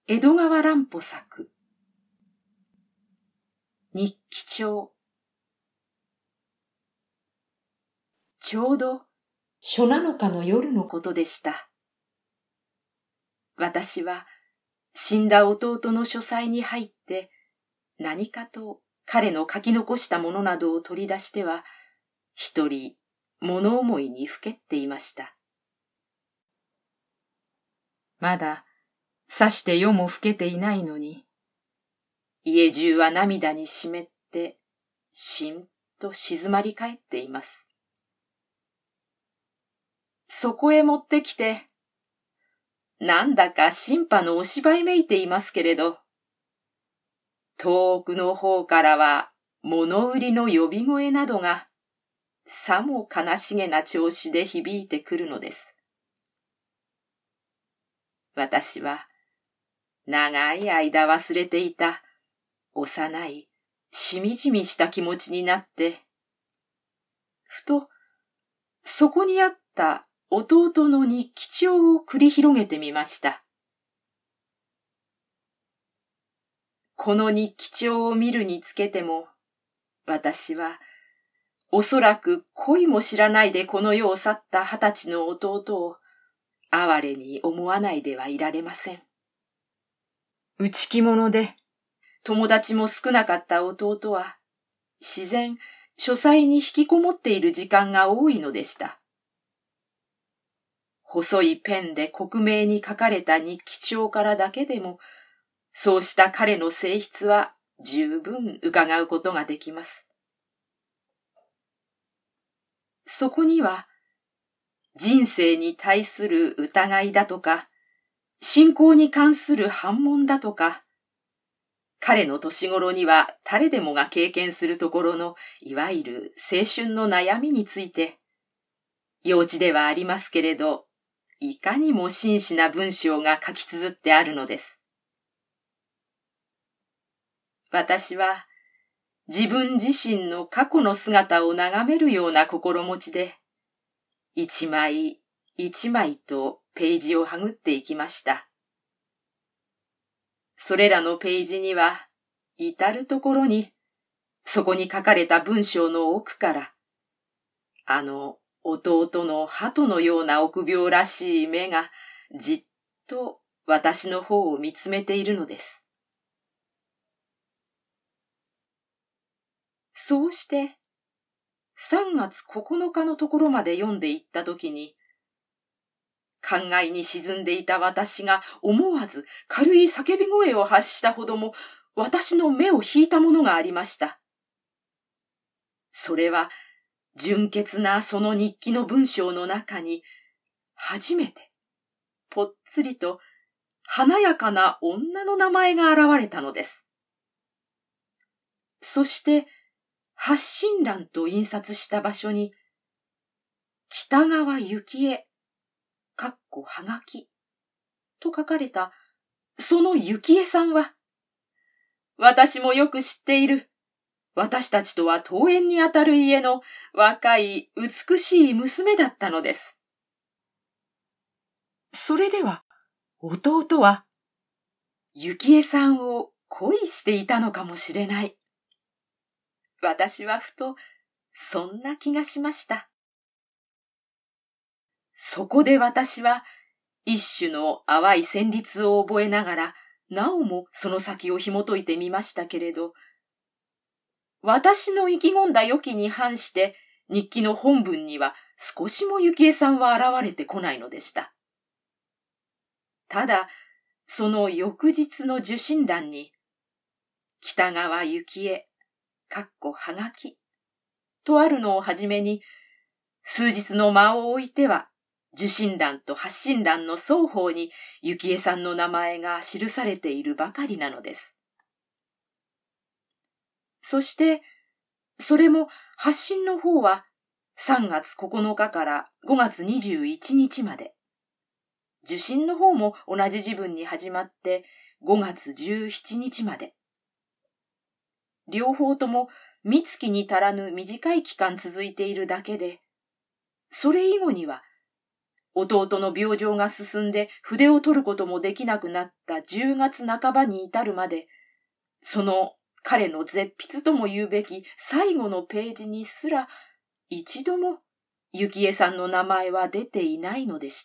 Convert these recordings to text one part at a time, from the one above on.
江戸川乱歩作日記帳。ちょうど初七日の夜のことでした。私は死んだ弟の書斎に入って何かと彼の書き残したものなどを取り出しては一人物思いにふけっていました。まださして夜も更けていないのに、家中は涙に湿ってしんと静まり返っています。そこへ持ってきて、なんだか新派のお芝居めいていますけれど、遠くの方からは物売りの呼び声などがさも悲しげな調子で響いてくるのです。私は長い間忘れていた幼いしみじみした気持ちになって、ふとそこにあった弟の日記帳を繰り広げてみました。この日記帳を見るにつけても、私はおそらく恋も知らないでこの世を去った20歳の弟を哀れに思わないではいられません。内気者で友達も少なかった弟は自然書斎に引きこもっている時間が多いのでした。細いペンで克明に書かれた日記帳からだけでも、そうした彼の性質は十分伺うことができます。そこには、人生に対する疑いだとか、信仰に関する反問だとか、彼の年頃には誰でもが経験するところのいわゆる青春の悩みについて、幼稚ではありますけれど、いかにも真摯な文章が書き綴ってあるのです。私は自分自身の過去の姿を眺めるような心持ちで、一枚一枚とページをはぐっていきました。それらのページには、至るところに、そこに書かれた文章の奥から、弟の鳩のような臆病らしい目がじっと私の方を見つめているのです。そうして3月9日のところまで読んでいったときに、考えに沈んでいた私が思わず軽い叫び声を発したほども私の目を引いたものがありました。それは純潔なその日記の文章の中に、初めて、ぽっつりと華やかな女の名前が現れたのです。そして、発信欄と印刷した場所に、北川幸恵、はがき、と書かれた、その幸恵さんは、私もよく知っている、私たちとは遠縁にあたる家の若い美しい娘だったのです。それでは、弟は、幸恵さんを恋していたのかもしれない。私はふと、そんな気がしました。そこで私は、一種の淡い旋律を覚えながら、なおもその先を紐解いてみましたけれど、私の意気込んだ予期に反して、日記の本文には少しも幸恵さんは現れてこないのでした。ただ、その翌日の受信欄に、北川幸恵、はがき、とあるのをはじめに、数日の間を置いては、受信欄と発信欄の双方に幸恵さんの名前が記されているばかりなのです。そして、それも発信の方は3月9日から5月21日まで。受信の方も同じ時分に始まって5月17日まで。両方とも三月に足らぬ短い期間続いているだけで、それ以後には弟の病状が進んで筆を取ることもできなくなった10月半ばに至るまで、その彼の絶筆とも言うべき最後のページにすら一度も幸恵さんの名前は出ていないのでした。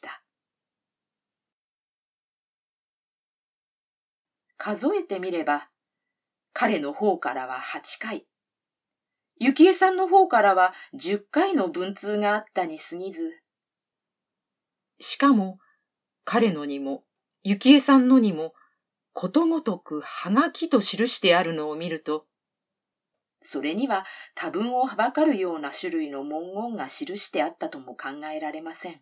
数えてみれば、彼の方からは8回、幸恵さんの方からは10回の文通があったに過ぎず、しかも彼のにも幸恵さんのにもことごとくはがきと記してあるのを見ると、それには多分をはばかるような種類の文言が記してあったとも考えられません。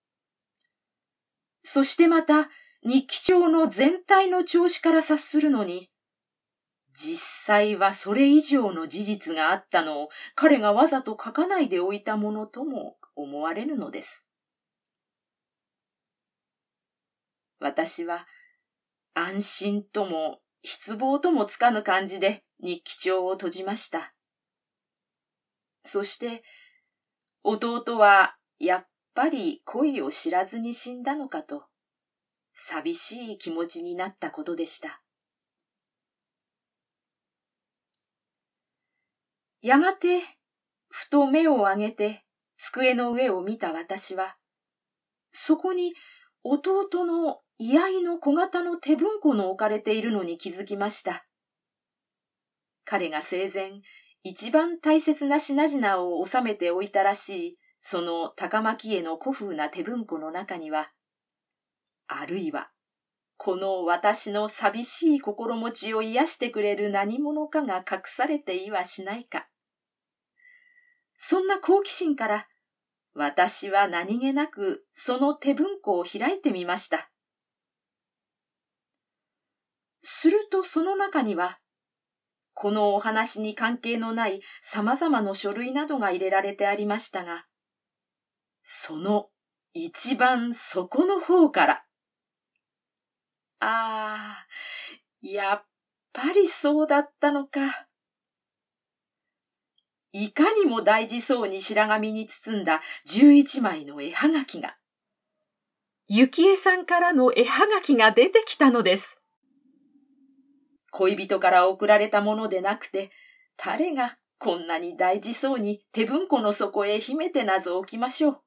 そしてまた日記帳の全体の調子から察するのに、実際はそれ以上の事実があったのを彼がわざと書かないでおいたものとも思われるのです。私は安心とも失望ともつかぬ感じで日記帳を閉じました。そして弟はやっぱり恋を知らずに死んだのかと寂しい気持ちになったことでした。やがてふと目を上げて机の上を見た私は、そこに弟の居合の小型の手文庫の置かれているのに気づきました。彼が生前一番大切な品々を収めておいたらしいその高蒔絵の古風な手文庫の中には、あるいはこの私の寂しい心持ちを癒してくれる何者かが隠されていはしないか。そんな好奇心から私は何気なくその手文庫を開いてみました。するとその中には、このお話に関係のない様々な書類などが入れられてありましたが、その一番底の方から、やっぱりそうだったのか。いかにも大事そうに白紙に包んだ11枚の絵はがきが、幸恵さんからの絵はがきが出てきたのです。恋人から送られたものでなくて、誰がこんなに大事そうに手文庫の底へ秘めてなぞ置きましょう。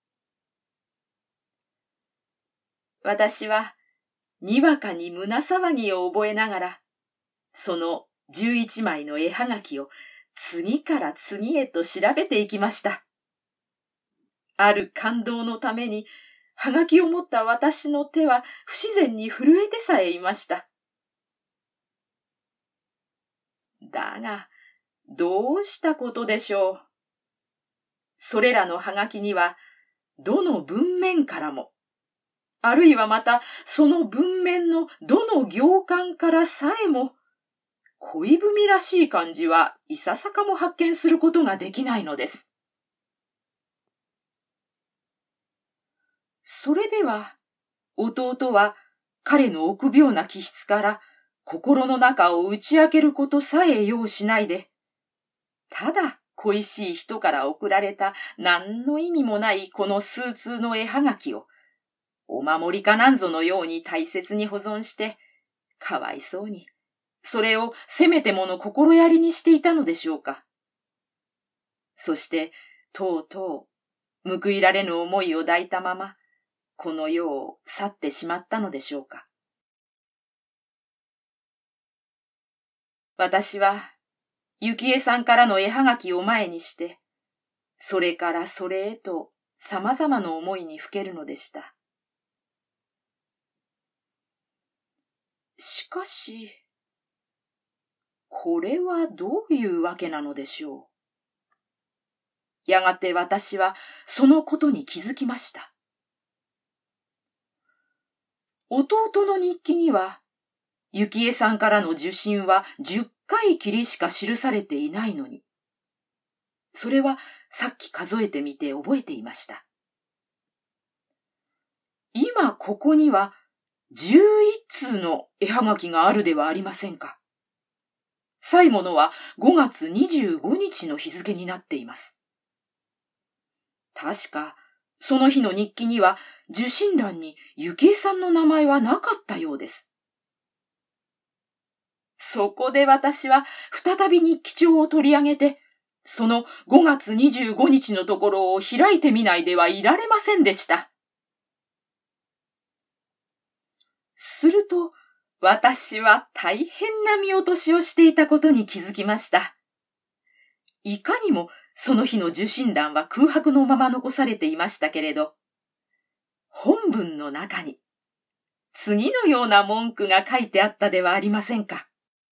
私はにわかに胸騒ぎを覚えながら、その11枚の絵はがきを次から次へと調べていきました。ある感動のために、はがきを持った私の手は不自然に震えてさえいました。だが、どうしたことでしょう。それらのはがきには、どの文面からも、あるいはまたその文面のどの行間からさえも、恋文らしい感じはいささかも発見することができないのです。それでは、弟は彼の臆病な気質から心の中を打ち明けることさえ要しないで、ただ恋しい人から送られた何の意味もないこの数通の絵はがきを、お守りかなんぞのように大切に保存して、かわいそうに、それをせめてもの心やりにしていたのでしょうか。そして、とうとう、報いられぬ思いを抱いたまま、この世を去ってしまったのでしょうか。私は、幸恵さんからの絵はがきを前にして、それからそれへと様々な思いにふけるのでした。しかし、これはどういうわけなのでしょう。やがて私はそのことに気づきました。弟の日記には、幸恵さんからの受信は10回きりしか記されていないのに、それはさっき数えてみて覚えていました。今ここには11通の絵はがきがあるではありませんか。最後のは5月25日の日付になっています。確かその日の日記には受信欄に幸恵さんの名前はなかったようです。そこで私は再び日記帳を取り上げて、その5月25日のところを開いてみないではいられませんでした。すると、私は大変な見落としをしていたことに気づきました。いかにもその日の受信欄は空白のまま残されていましたけれど、本文の中に次のような文句が書いてあったではありませんか。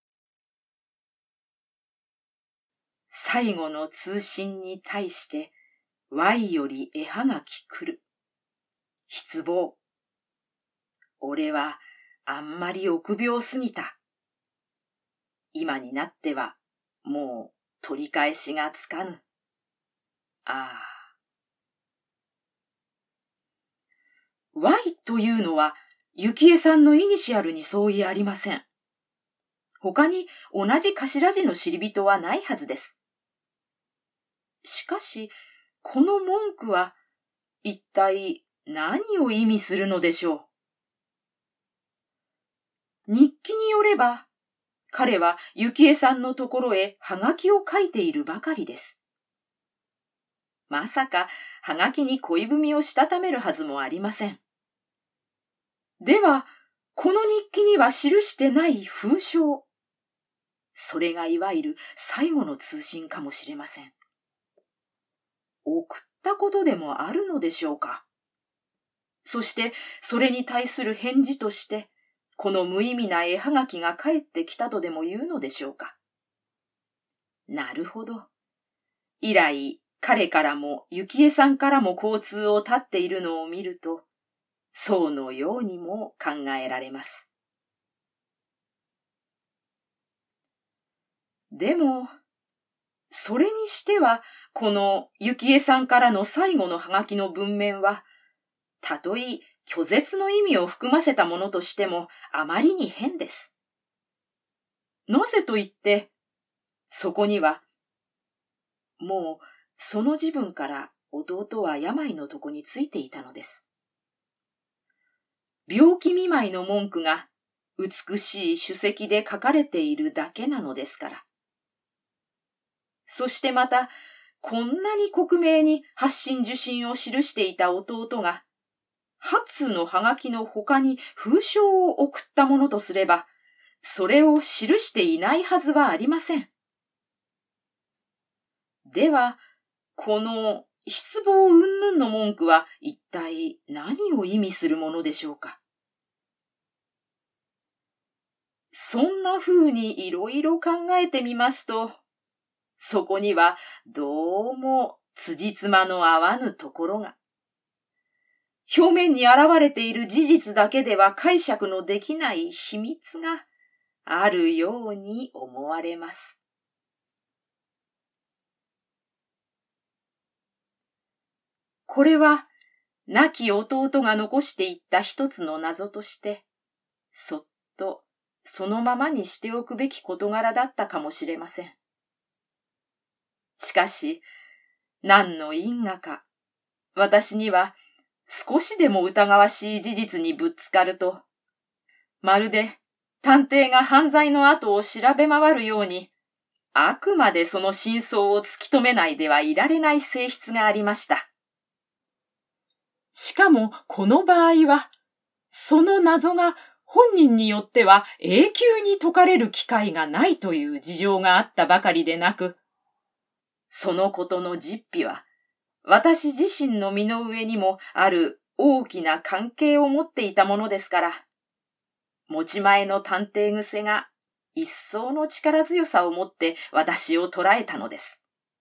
最後の通信に対して Y より絵はがき来る。失望。俺はあんまり臆病すぎた。今になってはもう取り返しがつかぬ。ああ。Y というのは幸恵さんのイニシャルに相違ありません。他に同じ頭字の知り人はないはずです。しかし、この文句は一体何を意味するのでしょう。日記によれば、彼は幸恵さんのところへはがきを書いているばかりです。まさかはがきに恋文をしたためるはずもありません。では、この日記には記してない封書。それがいわゆる最後の通信かもしれません。送ったことでもあるのでしょうか。そしてそれに対する返事としてこの無意味な絵はがきが返ってきたとでも言うのでしょうか。なるほど。以来彼からも幸恵さんからも交通を絶っているのを見るとそうのようにも考えられます。でもそれにしてはこの幸恵さんからの最後のはがきの文面は、たとえ拒絶の意味を含ませたものとしてもあまりに変です。なぜと言って、そこには、もうその時分から弟は病の床についていたのです。病気見舞いの文句が美しい首席で書かれているだけなのですから。そしてまた、こんなに克明に発信受信を記していた弟が、8通のはがきの他に封書を送ったものとすれば、それを記していないはずはありません。では、この失望云々の文句は一体何を意味するものでしょうか。そんな風にいろいろ考えてみますと、そこにはどうも辻褄の合わぬところが。表面に現れている事実だけでは解釈のできない秘密があるように思われます。これは亡き弟が残していった一つの謎として、そっとそのままにしておくべき事柄だったかもしれません。しかし、何の因果か、私には少しでも疑わしい事実にぶつかると、まるで探偵が犯罪の跡を調べ回るように、あくまでその真相を突き止めないではいられない性質がありました。しかもこの場合は、その謎が本人によっては永久に解かれる機会がないという事情があったばかりでなく、そのことの実費は、私自身の身の上にもある大きな関係を持っていたものですから、持ち前の探偵癖が一層の力強さを持って私を捉えたのです。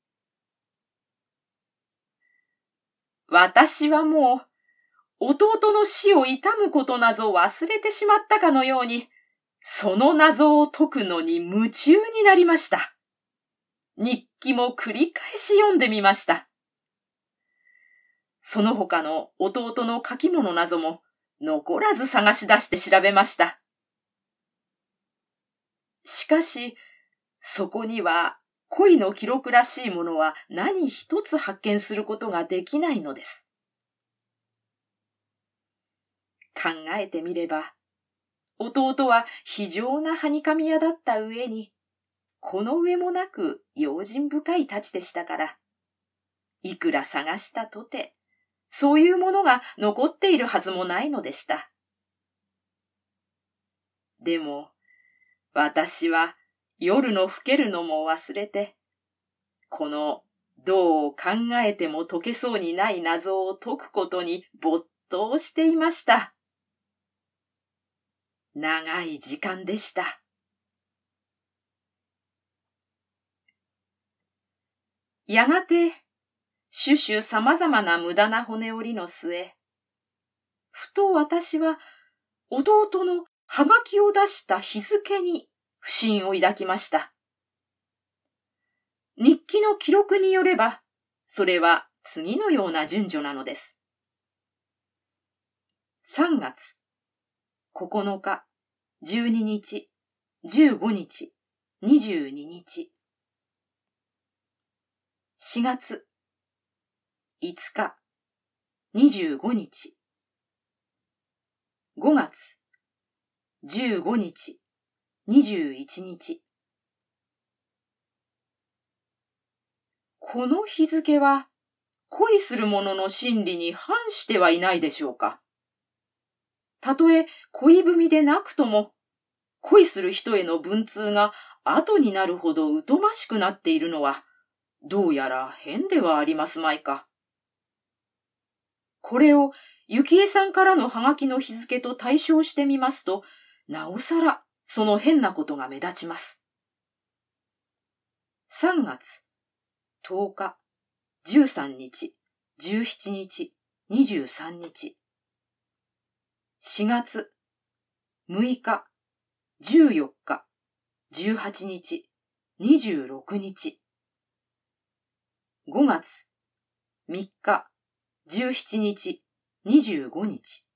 私はもう、弟の死を悼むことなぞ忘れてしまったかのように、その謎を解くのに夢中になりました。日記も繰り返し読んでみました。その他の弟の書き物なども残らず探し出して調べました。しかし、そこには恋の記録らしいものは何一つ発見することができないのです。 考えてみれば、弟は非常なはにかみ屋だった上に、この上もなく用心深いたちでしたから、いくら探したとて、そういうものが残っているはずもないのでした。でも、私は夜の更けるのも忘れて、このどう考えても解けそうにない謎を解くことに没頭していました。長い時間でした。やがて、種々様々な無駄な骨折りの末、ふと私は弟のはがきを出した日付に不審を抱きました。日記の記録によれば、それは次のような順序なのです。3月、9日、12日、15日、22日。4月、5日、25日。5月、15日、21日。この日付は恋する者の心理に反してはいないでしょうか。たとえ恋文でなくとも、恋する人への文通が後になるほど疎ましくなっているのは、どうやら変ではありますまいか。これを幸恵さんからのハガキの日付と対照してみますと、なおさらその変なことが目立ちます。3月、10日、13日、17日、23日。4月、6日、14日、18日、26日。5月、3日、17日、25日。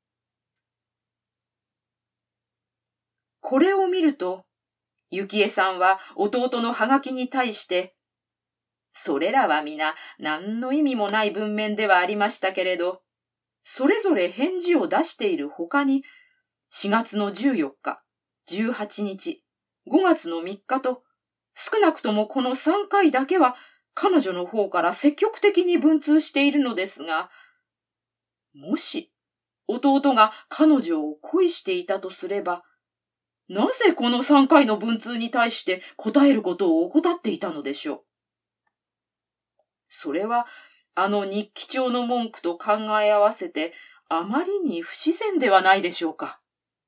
これを見ると、幸恵さんは弟のハガキに対して、それらは皆何の意味もない文面ではありましたけれど、それぞれ返事を出している他に、4月の14日、18日、5月の3日と、少なくともこの3回だけは彼女の方から積極的に文通しているのですが、もし弟が彼女を恋していたとすれば、なぜこの3回の文通に対して答えることを怠っていたのでしょう。それはあの日記帳の文句と考え合わせてあまりに不自然ではないでしょうか。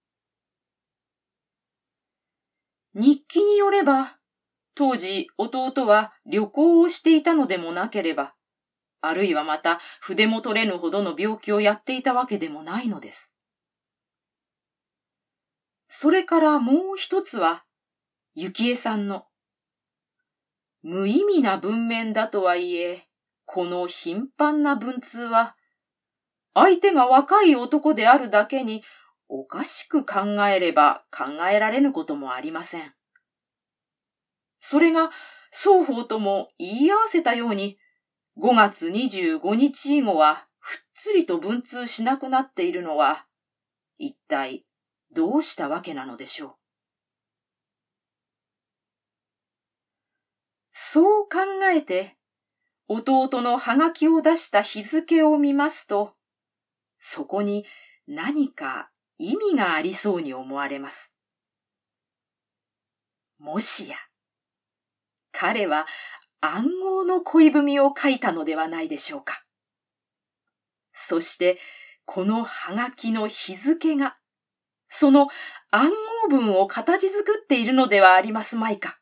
日記によれば、当時弟は旅行をしていたのでもなければ、あるいはまた筆も取れぬほどの病気をやっていたわけでもないのです。それからもう一つは、幸恵さんの無意味な文面だとはいえ、この頻繁な文通は、相手が若い男であるだけに、おかしく考えれば考えられぬこともありません。それが双方とも言い合わせたように、5月25日以後はふっつりと文通しなくなっているのは、一体どうしたわけなのでしょう。そう考えて、弟のハガキを出した日付を見ますと、そこに何か意味がありそうに思われます。もしや、彼は暗号の恋文を書いたのではないでしょうか。そして、このハガキの日付が、その暗号文を形作っているのではありますまいか。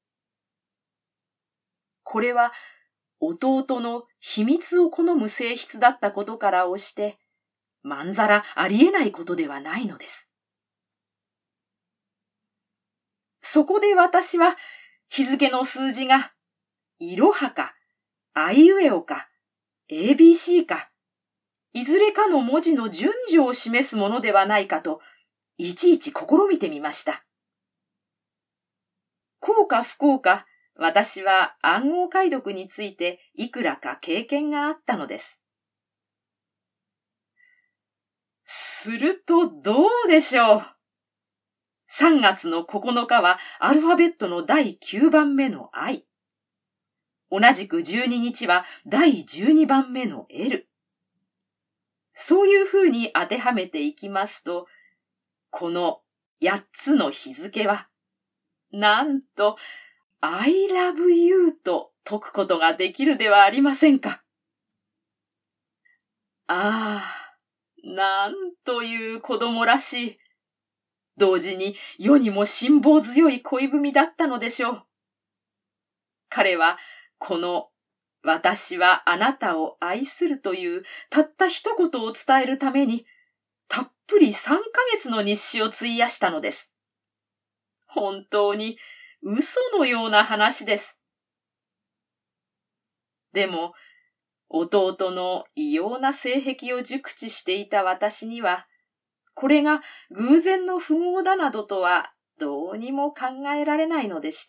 これは、弟の秘密を好む性質だったことからをして、まんざらありえないことではないのです。そこで私は、日付の数字が、いろはか、あいうえおか、ABC か、いずれかの文字の順序を示すものではないかと、いちいち試みてみました。こうか不幸か、私は暗号解読についていくらか経験があったのです。 するとどうでしょう。3月の9日はアルファベットの第9番目の I。同じく12日は第12番目の L。そういうふうに当てはめていきますと、この8つの日付は、なんと I love you と解くことができるではありませんか。ああ、なんという子供らしい。同時に世にも辛抱強い恋文だったのでしょう。彼はこの私はあなたを愛するというたった一言を伝えるためにたっぷり3ヶ月の日誌を費やしたのです。本当に嘘のような話です。でも弟の異様な性癖を熟知していた私にはこれが偶然の符号だなどとはどうにも考えられないのでした。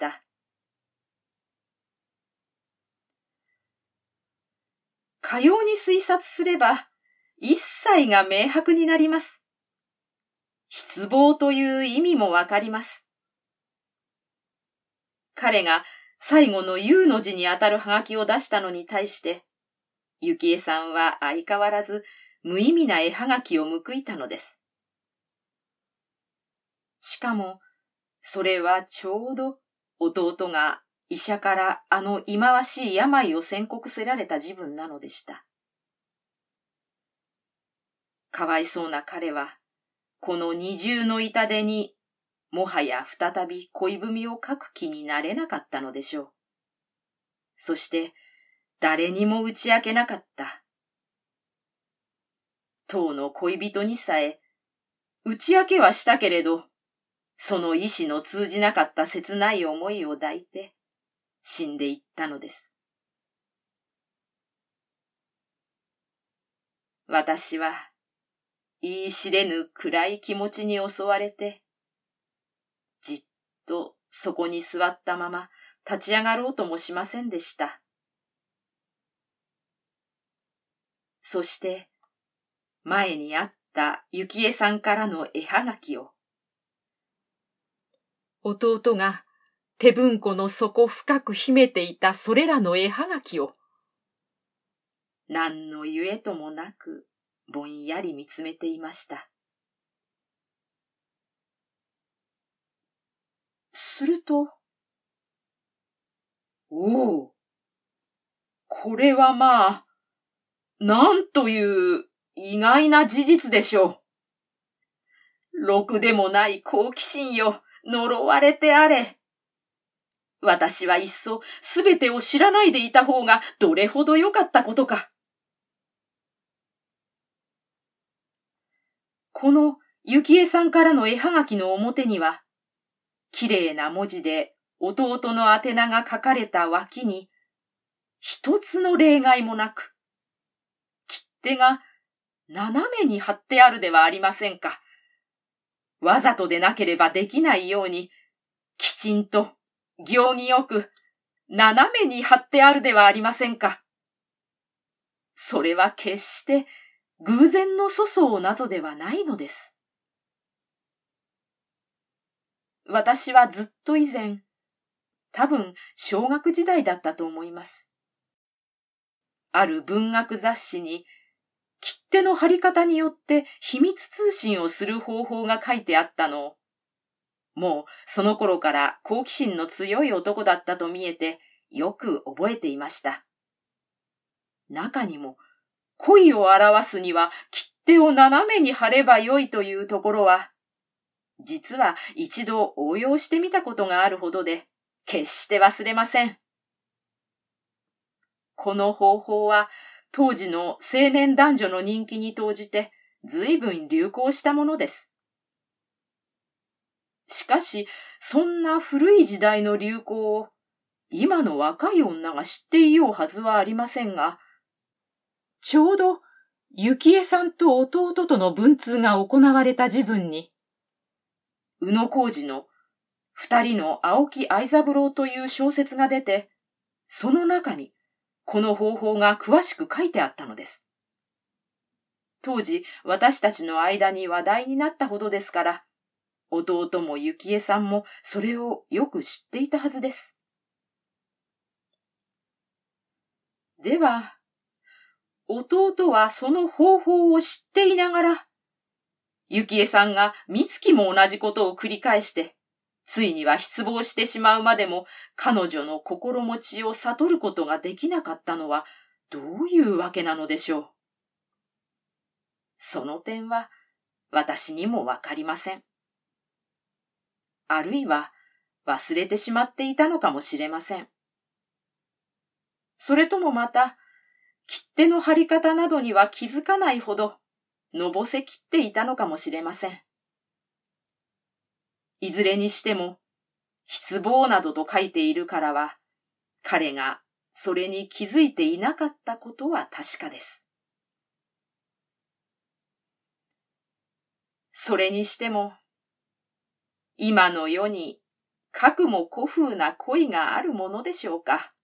かように推察すれば、一切が明白になります。失望という意味もわかります。彼が最後の U の字にあたるハガキを出したのに対して、幸恵さんは相変わらず無意味な絵はがきを報いたのです。しかも、それはちょうど弟が医者からあの忌まわしい病を宣告せられた時分なのでした。かわいそうな彼は、この二重の痛手に、もはや再び恋文を書く気になれなかったのでしょう。そして、誰にも打ち明けなかった。当の恋人にさえ、打ち明けはしたけれど、その意志の通じなかった切ない思いを抱いて、死んでいったのです。私は、言い知れぬ暗い気持ちに襲われて、じっとそこに座ったまま立ち上がろうともしませんでした。そして、前にあった幸恵さんからの絵はがきを、弟が手文庫の底深く秘めていたそれらの絵はがきを、何のゆえともなくぼんやり見つめていました。すると、おお、これはまあ、なんという意外な事実でしょう。ろくでもない好奇心よ、呪われてあれ。私はいっそすべてを知らないでいた方がどれほどよかったことか。この幸恵さんからの絵はがきの表には、きれいな文字で弟の宛名が書かれた脇に、一つの例外もなく、切手が斜めに貼ってあるではありませんか。わざとでなければできないように、きちんと、行儀よく、斜めに貼ってあるではありませんか。それは決して偶然の粗相なぞではないのです。私はずっと以前、多分小学時代だったと思います。ある文学雑誌に、切手の貼り方によって秘密通信をする方法が書いてあったのを、もうその頃から好奇心の強い男だったと見えてよく覚えていました。中にも恋を表すには切手を斜めに貼ればよいというところは、実は一度応用してみたことがあるほどで、決して忘れません。この方法は当時の青年男女の人気に投じて随分流行したものです。しかし、そんな古い時代の流行を今の若い女が知っていようはずはありませんが、ちょうど幸恵さんと弟との文通が行われた時分に、宇野浩二の二人の青木愛三郎という小説が出て、その中にこの方法が詳しく書いてあったのです。 当時私たちの間に話題になったほどですから、弟も幸恵さんもそれをよく知っていたはずです。では、弟はその方法を知っていながら、幸恵さんが美月も同じことを繰り返して、ついには失望してしまうまでも彼女の心持ちを悟ることができなかったのはどういうわけなのでしょう。その点は私にもわかりません。あるいは忘れてしまっていたのかもしれません。それともまた、切手の貼り方などには気づかないほどのぼせきっていたのかもしれません。いずれにしても、失望などと書いているからは、彼がそれに気づいていなかったことは確かです。それにしても、今の世に、かくも古風な恋があるものでしょうか。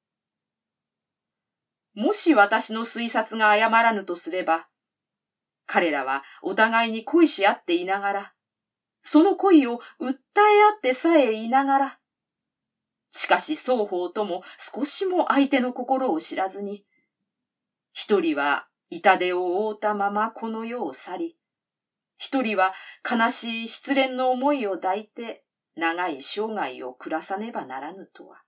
もし私の推察が誤らぬとすれば、彼らはお互いに恋し合っていながら、その恋を訴え合ってさえいながら、しかし双方とも少しも相手の心を知らずに、一人は痛手を負ったままこの世を去り、一人は悲しい失恋の思いを抱いて長い生涯を暮らさねばならぬとは。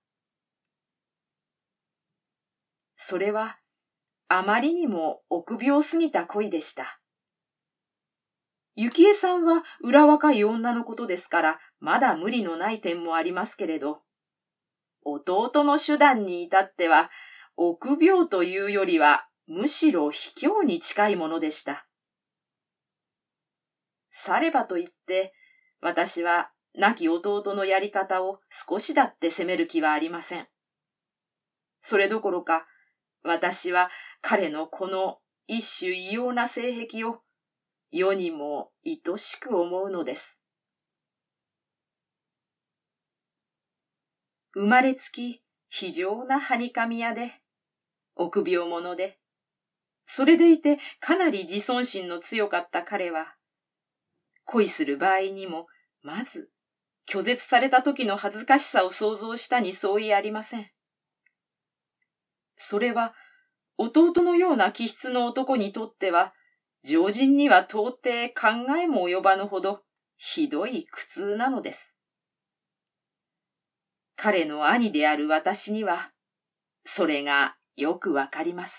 それはあまりにも臆病すぎた恋でした。幸恵さんは裏若い女のことですからまだ無理のない点もありますけれど、弟の手段に至っては臆病というよりはむしろ卑怯に近いものでした。さればと言って私は亡き弟のやり方を少しだって責める気はありません。それどころか私は彼のこの一種異様な性癖を世にも愛しく思うのです。生まれつき非常なはにかみ屋で、臆病者で、それでいてかなり自尊心の強かった彼は、恋する場合にも、まず、拒絶された時の恥ずかしさを想像したに相違ありません。それは、弟のような気質の男にとっては、常人には到底考えも及ばぬほど、ひどい苦痛なのです。彼の兄である私には、それがよくわかります。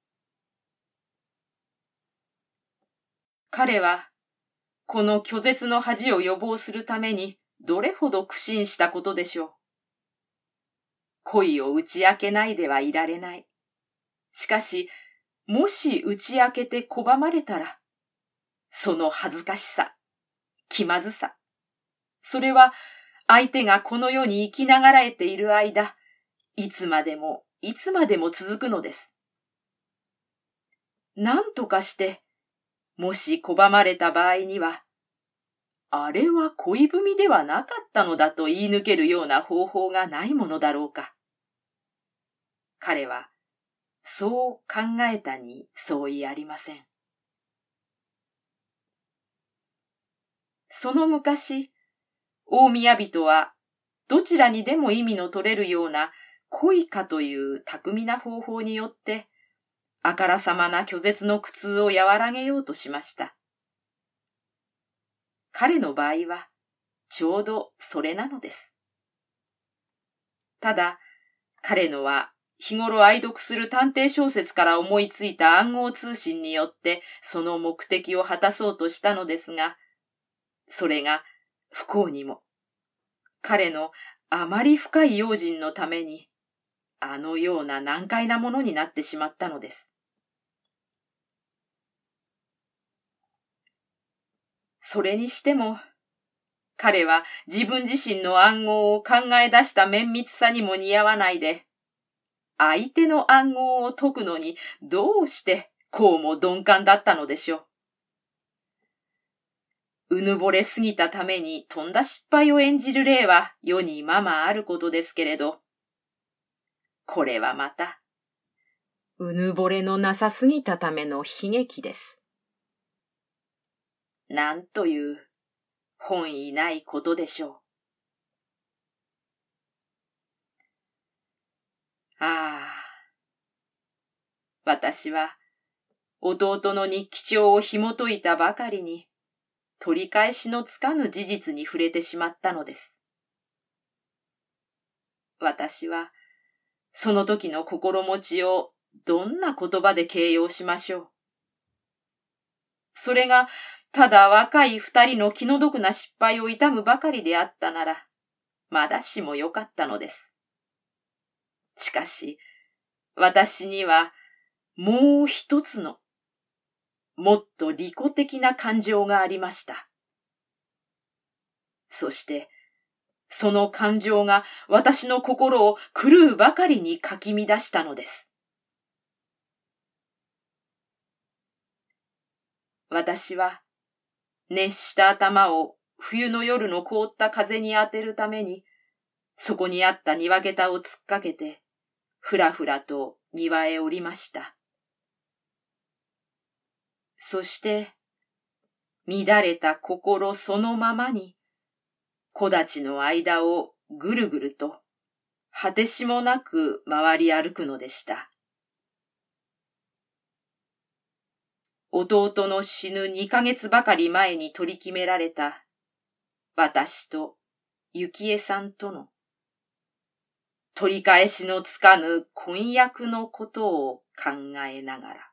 彼は、この拒絶の恥を予防するために、どれほど苦心したことでしょう。恋を打ち明けないではいられない。しかし、もし打ち明けて拒まれたら、その恥ずかしさ、気まずさ、それは相手がこの世に生きながらえている間、いつまでも続くのです。何とかして、もし拒まれた場合には、あれは恋文ではなかったのだと言い抜けるような方法がないものだろうか。彼は、そう考えたに相違ありません。その昔、大宮人は、どちらにでも意味の取れるような恋歌という巧みな方法によって、あからさまな拒絶の苦痛を和らげようとしました。彼の場合は、ちょうどそれなのです。ただ、彼のは、日頃愛読する探偵小説から思いついた暗号通信によってその目的を果たそうとしたのですが、それが不幸にも彼のあまり深い用心のためにあのような難解なものになってしまったのです。それにしても彼は自分自身の暗号を考え出した綿密さにも似合わないで、相手の暗号を解くのにどうしてこうも鈍感だったのでしょう。うぬぼれすぎたためにとんだ失敗を演じる例は世にままあることですけれど、これはまた、うぬぼれのなさすぎたための悲劇です。 なんという本意ないことでしょう。ああ、私は弟の日記帳を紐解いたばかりに取り返しのつかぬ事実に触れてしまったのです。私はその時の心持ちをどんな言葉で形容しましょう。それがただ若い二人の気の毒な失敗を痛むばかりであったなら、まだしもよかったのです。しかし、私にはもう一つの、もっと利己的な感情がありました。そして、その感情が私の心を狂うばかりにかき乱したのです。私は、熱した頭を冬の夜の凍った風に当てるために、そこにあった庭桁を突っかけて、ふらふらと庭へ降りました。そして、乱れた心そのままに、木立の間をぐるぐると、果てしもなく回り歩くのでした。弟の死ぬ2ヶ月ばかり前に取り決められた、私と幸恵さんとの、取り返しのつかぬ婚約のことを考えながら。